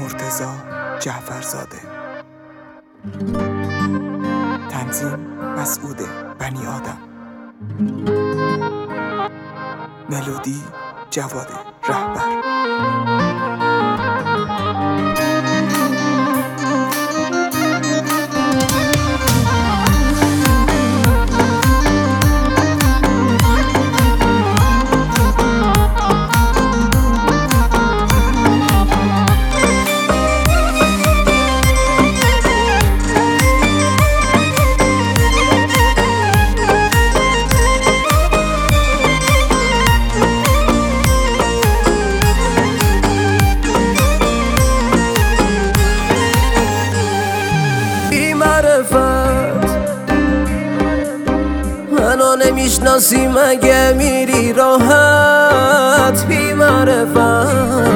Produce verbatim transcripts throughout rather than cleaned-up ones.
مرتضی جعفرزاده. تنظیم مسعود بنی آدم. ملودی جواد رهبر. منو نمیشناسی مگه میری راحت بی معرفت.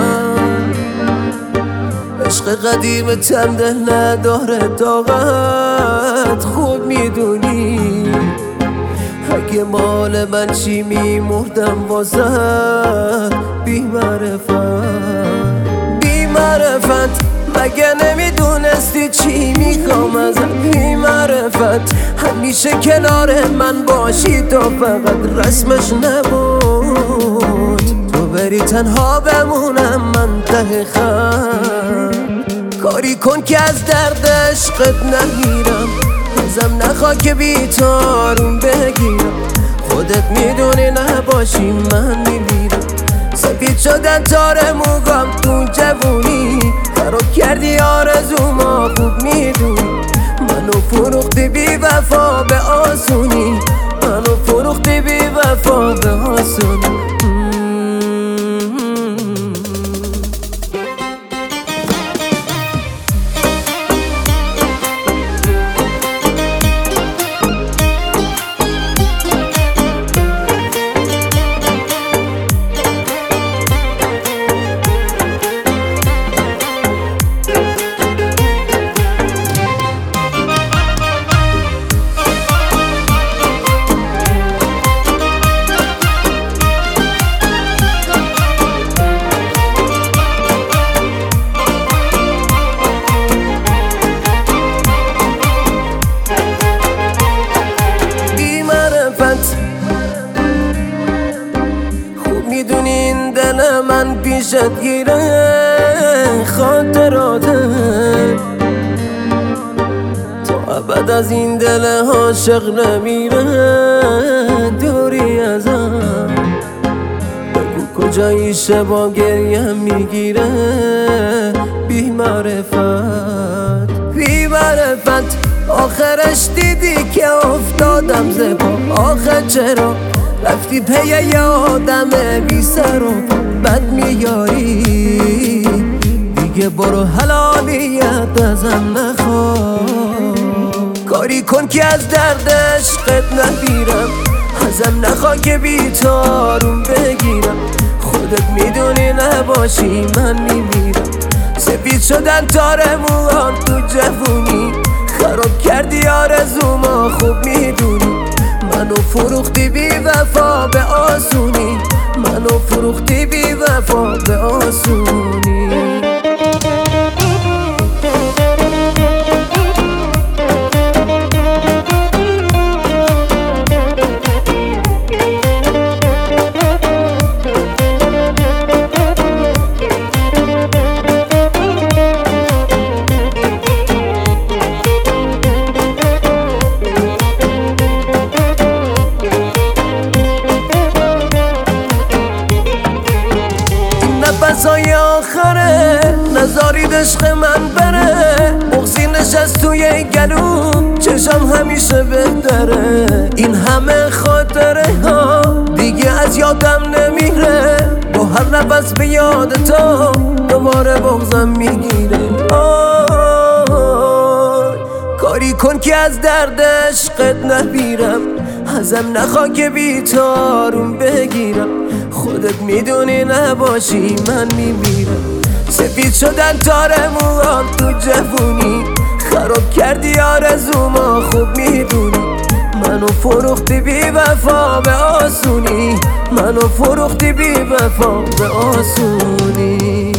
عشق قدیمتم دل نداره طاقت، خوب میدونی اگه مال من چی میمردم واسه بی معرفت. بی معرفت مگه نمیدونستی چی میخوام ازت بی معرفت. همیشه کنار من باشی تو فقط رسمش نبود، تو بری تنها بمونم من ته خط. کاری کن که از درد عشقت نمیرم، ازم نخوا که بی تو آروم بگیرم. خودت میدونی نباشی من میمیرم. سفید شدن تار موگام تو جوونی، خراب کردی آرزوما خوب میدونی. منو فروختی بی وفا به آسونی، منو فروختی بی وفا به آسونی. خوب میدونی این دل من پیشت گیره خاطراته، تا ابد از این دل عاشق نمیره دوری ازم. بگو کجایی شبا گریم میگیره بی معرفت. بی معرفت آخرش دیدی که افتادم زبا. آخر چرا رفتی پی یه آدم بی سر و بد میاری؟ دیگه برو حلالیت ازم نخوا. کاری کن که از درد عشقت نمیرم، ازم نخوا که بی تو آروم بگیرم. خودت میدونی نباشی من میمیرم. سفید شدن تار موهام تو جوونی، خراب کردی آرزوما خوب میدونی. منو فروختی بی وفا به آسونی، منو فروختی بی وفا به آسونی. نفسای آخره نزارید عشق من بره. مغزی نشست توی گلوم، چشم همیشه بهتره. این همه خاطره ها دیگه از یادم نمیره. با هر نفس به یاد تو دوباره بغزم میگیره. کاری کن که از درد عشقت نمیرم، ازم نخوا که بی تو آروم بگیرم. خودت میدونی نباشی من میمیرم. سفید شدن تار موهام تو جوونی، خراب کردی آرزوما خوب میدونی. منو فروختی بی وفا به آسونی، منو فروختی بی وفا به آسونی.